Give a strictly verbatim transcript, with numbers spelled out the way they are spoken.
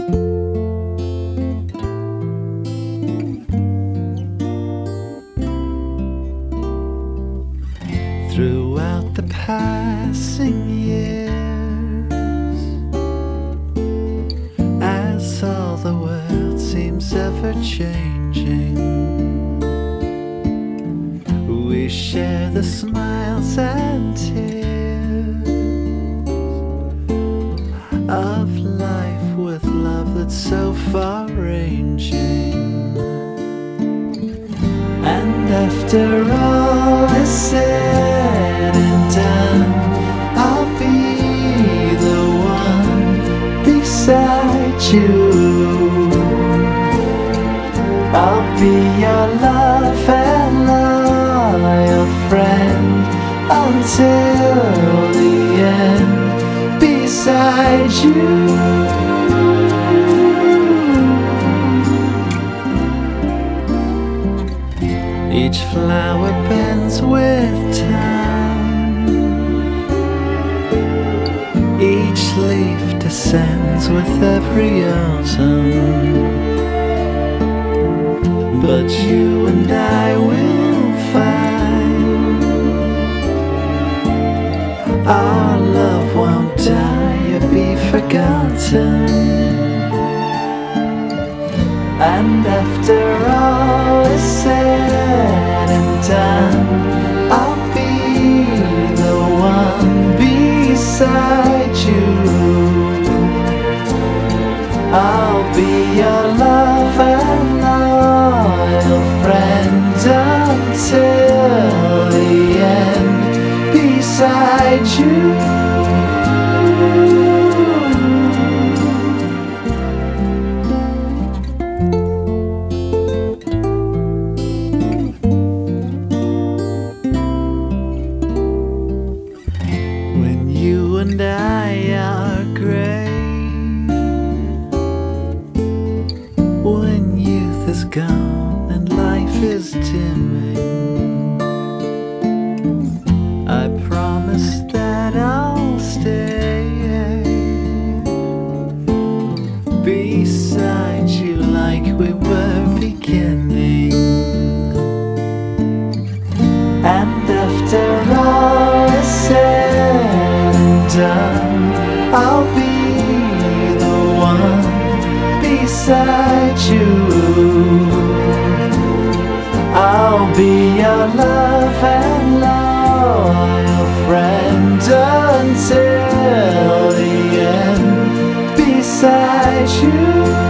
Throughout the passing years, as all the world seems ever changing, we share the smiles and tears of life with love that's so far-ranging. And after all is said and done, I'll be the one beside you. I'll be your love and loyal friend until the end, beside you. Each flower bends with time, each leaf descends with every autumn. But you and I will find our love won't die or be forgotten. And after all is said and done, I'll be the one beside you. I'll be your love and loyal friend until the end, beside you. You and I are grey, when youth is gone and life is dimming, I promise that I'll stay beside you like we were beginning. And after all is said and done, I'll be the one beside you. I'll be your love and loyal friend until the end, beside you.